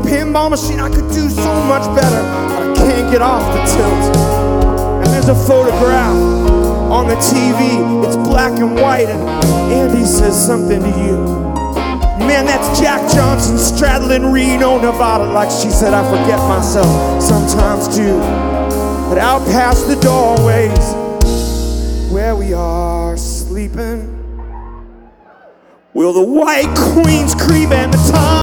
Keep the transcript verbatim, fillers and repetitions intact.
pinball machine. I could do so much better, but I can't get off the tilt. And there's a photograph on the T V. It's black and white, and Andy says something to you. Man, that's Jack Johnson straddling Reno, Nevada. Like she said, I forget myself sometimes too. But out past the doorways where we are sleeping, will the white queens creep and the time